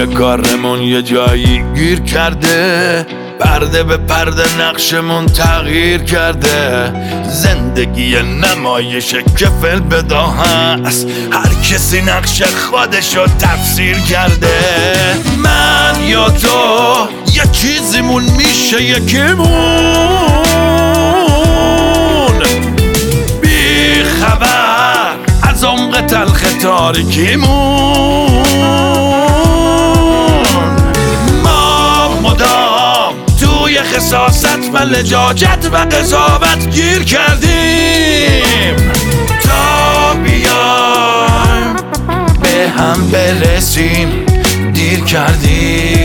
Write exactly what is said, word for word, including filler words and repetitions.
همه کارمون یه جایی گیر کرده، پرده به پرده نقشمون تغییر کرده. زندگی نمایش کفل بدا هست، هر کسی نقش خودشو تفسیر کرده. من یا تو یه چیزیمون میشه یکیمون، بی خبر از عمق تلخ تاریکیمون. ما مدام توی خساست و لجاجت و قضاوت گیر کردیم، تا بیایم به هم برسیم دیر کردیم.